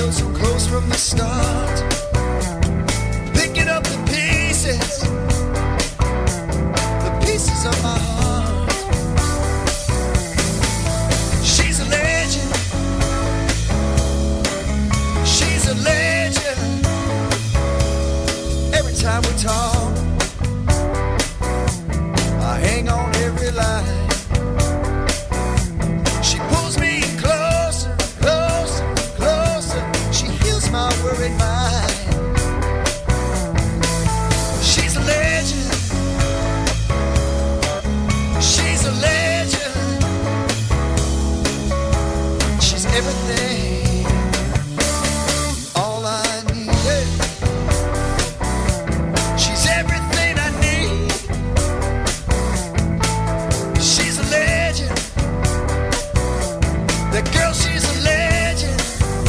so close from the start, picking up the pieces of my heart. She's a legend, she's a legend. Every time we talk, I hang on every line. She pulls me closer, closer, closer. She heals my worried mind. She's a legend, she's a legend. She's everything, all I need. She's everything I need. She's a legend. That girl, she's a legend.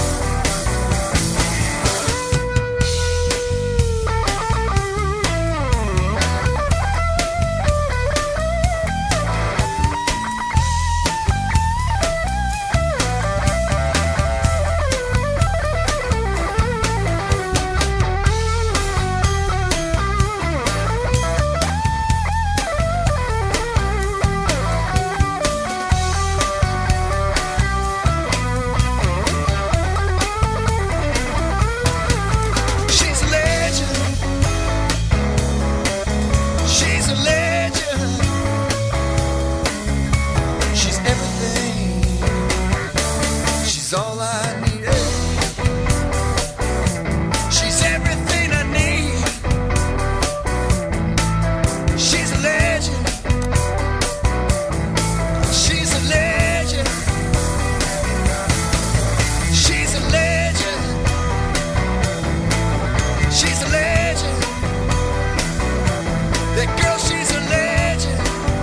She's all I need. She's everything I need. She's a legend. She's a legend. She's a legend. She's a legend. That girl, she's a legend.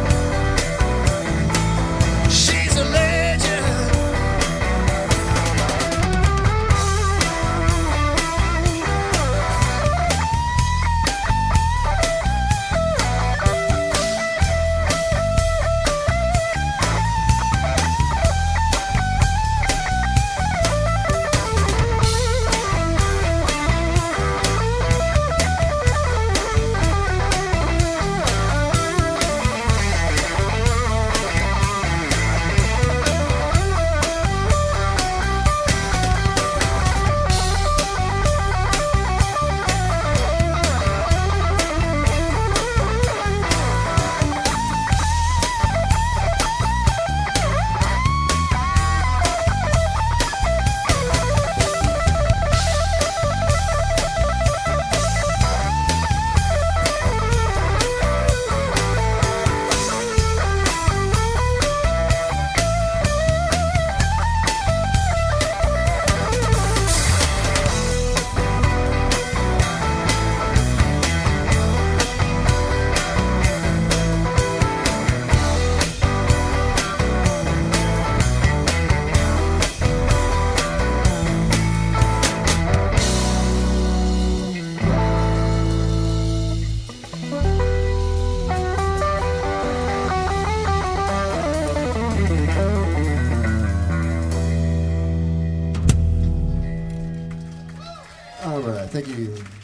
She's a legend. All right, thank you.